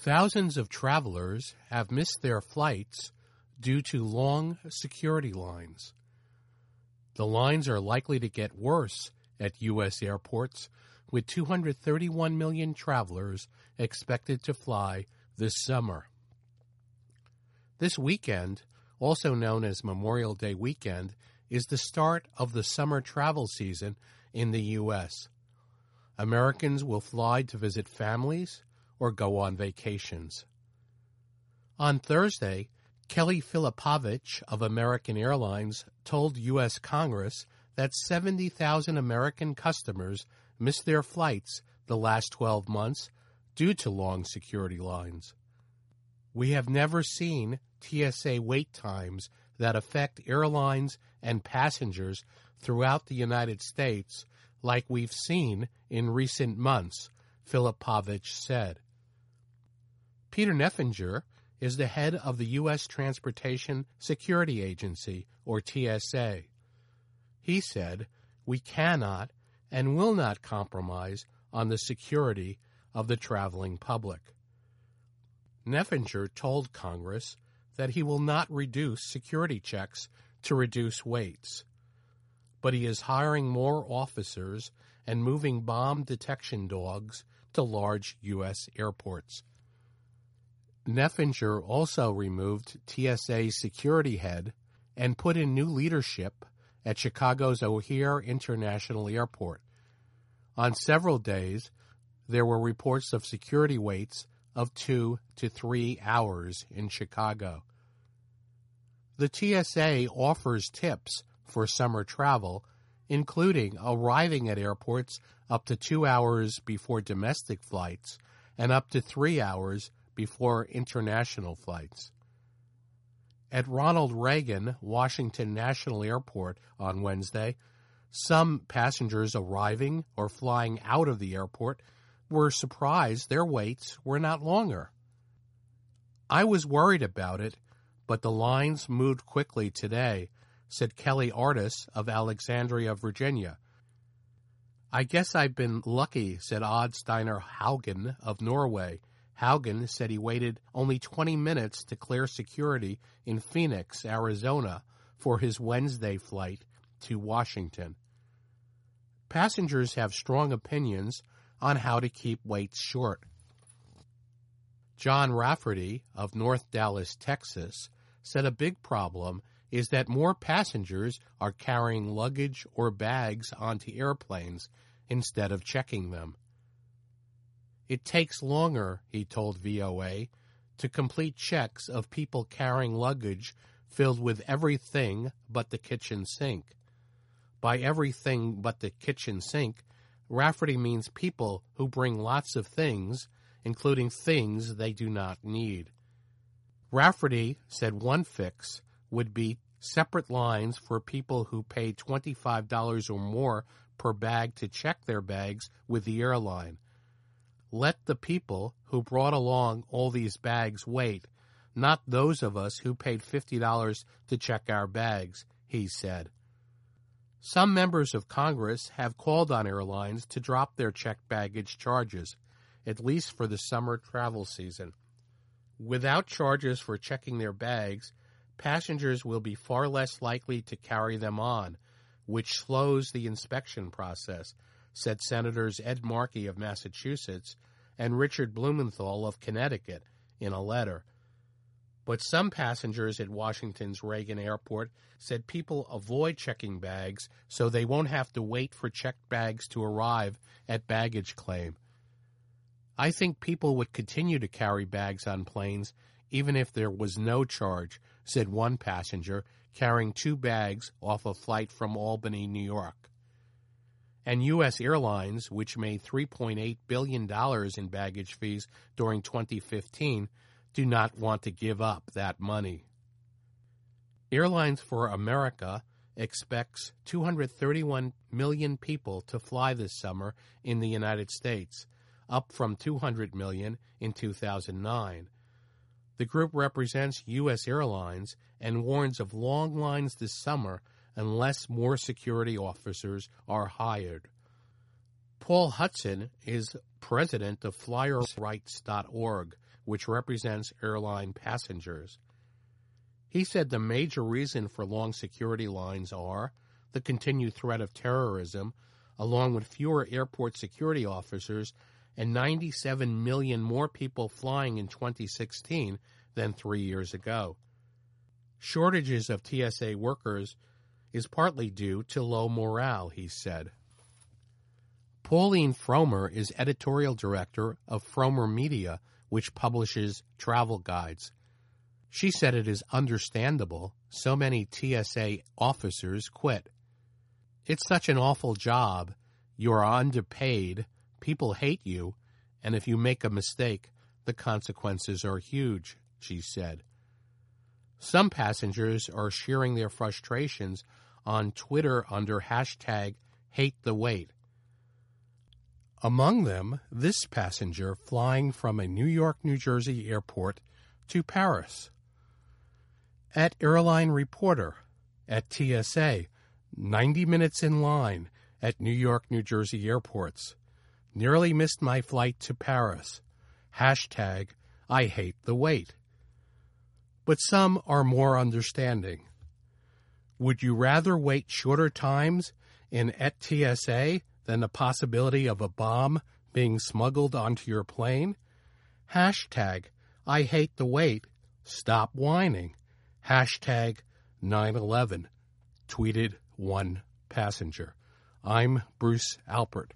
Thousands of travelers have missed their flights due to long security lines. The lines are likely to get worse at U.S. airports, with 231 million travelers expected to fly this summer. This weekend, also known as Memorial Day weekend, is the start of the summer travel season in the U.S. Americans will fly to visit families or go on vacations. On Thursday, Kelly Filipovich of American Airlines told U.S. Congress that 70,000 American customers missed their flights the last 12 months due to long security lines. We have never seen TSA wait times that affect airlines and passengers throughout the United States like we've seen in recent months, Filipovich said. Peter Neffenger is the head of the U.S. Transportation Security Agency, or TSA. He said, "We cannot and will not compromise on the security of the traveling public." Neffenger told Congress that he will not reduce security checks to reduce waits, but he is hiring more officers and moving bomb detection dogs to large U.S. airports. Neffenger also removed TSA's security head and put in new leadership at Chicago's O'Hare International Airport. On several days, there were reports of security waits of 2 to 3 hours in Chicago. The TSA offers tips for summer travel, including arriving at airports up to 2 hours before domestic flights and up to 3 hours before international flights. At Ronald Reagan Washington National Airport on Wednesday, some passengers arriving or flying out of the airport were surprised their waits were not longer. "I was worried about it, but the lines moved quickly today," said Kelly Artis of Alexandria, Virginia. "I guess I've been lucky," said Odd Steiner Haugen of Norway. Haugen said he waited only 20 minutes to clear security in Phoenix, Arizona, for his Wednesday flight to Washington. Passengers have strong opinions on how to keep waits short. John Rafferty of North Dallas, Texas, said a big problem is that more passengers are carrying luggage or bags onto airplanes instead of checking them. "It takes longer," he told VOA, "to complete checks of people carrying luggage filled with everything but the kitchen sink." By everything but the kitchen sink, Rafferty means people who bring lots of things, including things they do not need. Rafferty said one fix would be separate lines for people who pay $25 or more per bag to check their bags with the airline. "Let the people who brought along all these bags wait, not those of us who paid $50 to check our bags," he said. Some members of Congress have called on airlines to drop their checked baggage charges, at least for the summer travel season. Without charges for checking their bags, passengers will be far less likely to carry them on, which slows the inspection process, said Senators Ed Markey of Massachusetts and Richard Blumenthal of Connecticut in a letter. But some passengers at Washington's Reagan Airport said people avoid checking bags so they won't have to wait for checked bags to arrive at baggage claim. "I think people would continue to carry bags on planes even if there was no charge," said one passenger carrying 2 bags off a flight from Albany, New York. And U.S. Airlines, which made $3.8 billion in baggage fees during 2015, do not want to give up that money. Airlines for America expects 231 million people to fly this summer in the United States, up from 200 million in 2009. The group represents U.S. Airlines and warns of long lines this summer unless more security officers are hired. Paul Hudson is president of FlyerRights.org, which represents airline passengers. He said the major reason for long security lines are the continued threat of terrorism, along with fewer airport security officers and 97 million more people flying in 2016 than 3 years ago. Shortages of TSA workers is partly due to low morale, he said. Pauline Frommer is editorial director of Frommer Media, which publishes travel guides. She said it is understandable so many TSA officers quit. It's such an awful job. You are underpaid, people hate you, and if you make a mistake, the consequences are huge, she said. Some passengers are sharing their frustrations on Twitter under hashtag #HateTheWait. Among them, this passenger flying from a New York, New Jersey airport to Paris. At Airline Reporter, at TSA, 90 minutes in line at New York, New Jersey airports. Nearly missed my flight to Paris. Hashtag I hate the wait. But some are more understanding. Would you rather wait shorter times at TSA than the possibility of a bomb being smuggled onto your plane? Hashtag I hate the wait. Stop whining. Hashtag 9/11. Tweeted one passenger. I'm Bruce Alpert.